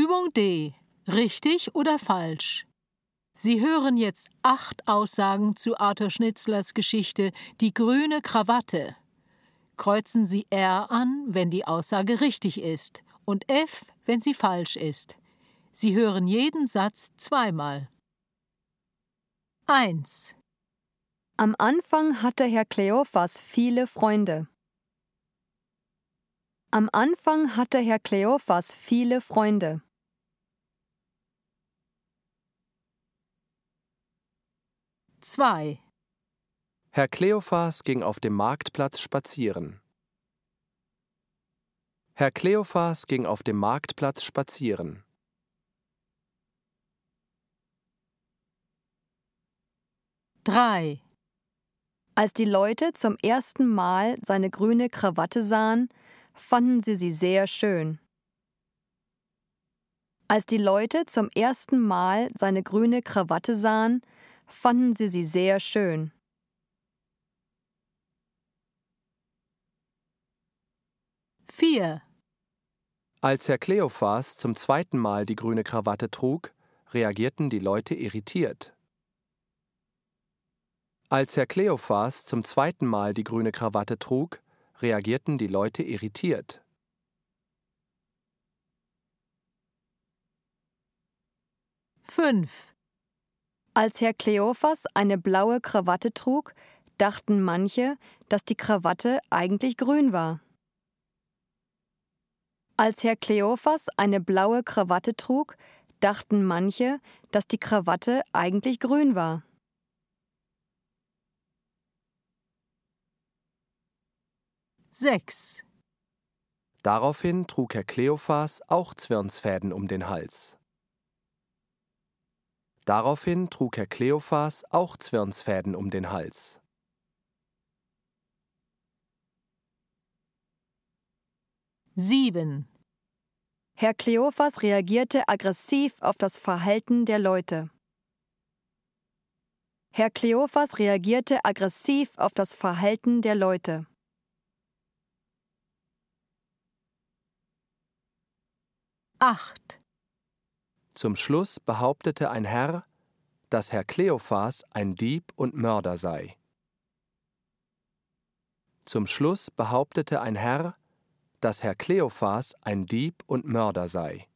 Übung D. Richtig oder falsch? Sie hören jetzt 8 Aussagen zu Arthur Schnitzlers Geschichte Die grüne Krawatte. Kreuzen Sie R an, wenn die Aussage richtig ist, und F, wenn sie falsch ist. Sie hören jeden Satz zweimal. 1. Am Anfang hatte Herr Kleophas viele Freunde. Am Anfang hatte Herr Kleophas viele Freunde. 2. Herr Kleophas ging auf dem Marktplatz spazieren. Herr Kleophas ging auf dem Marktplatz spazieren. 3. Als die Leute zum ersten Mal seine grüne Krawatte sahen, fanden sie sehr schön. Als die Leute zum ersten Mal seine grüne Krawatte sahen, fanden sie sehr schön. 4. Als Herr Kleophas zum zweiten Mal die grüne Krawatte trug, reagierten die Leute irritiert. Als Herr Kleophas zum zweiten Mal die grüne Krawatte trug, reagierten die Leute irritiert. 5. Als Herr Kleophas eine blaue Krawatte trug, dachten manche, dass die Krawatte eigentlich grün war. Als Herr Kleophas eine blaue Krawatte trug, dachten manche, dass die Krawatte eigentlich grün war. 6. Daraufhin trug Herr Kleophas auch Zwirnsfäden um den Hals. Daraufhin trug Herr Kleophas auch Zwirnsfäden um den Hals. 7. Herr Kleophas reagierte aggressiv auf das Verhalten der Leute. Herr Kleophas reagierte aggressiv auf das Verhalten der Leute. 8. Zum Schluss behauptete ein Herr, dass Herr Kleophas ein Dieb und Mörder sei. Zum Schluss behauptete ein Herr, dass Herr Kleophas ein Dieb und Mörder sei.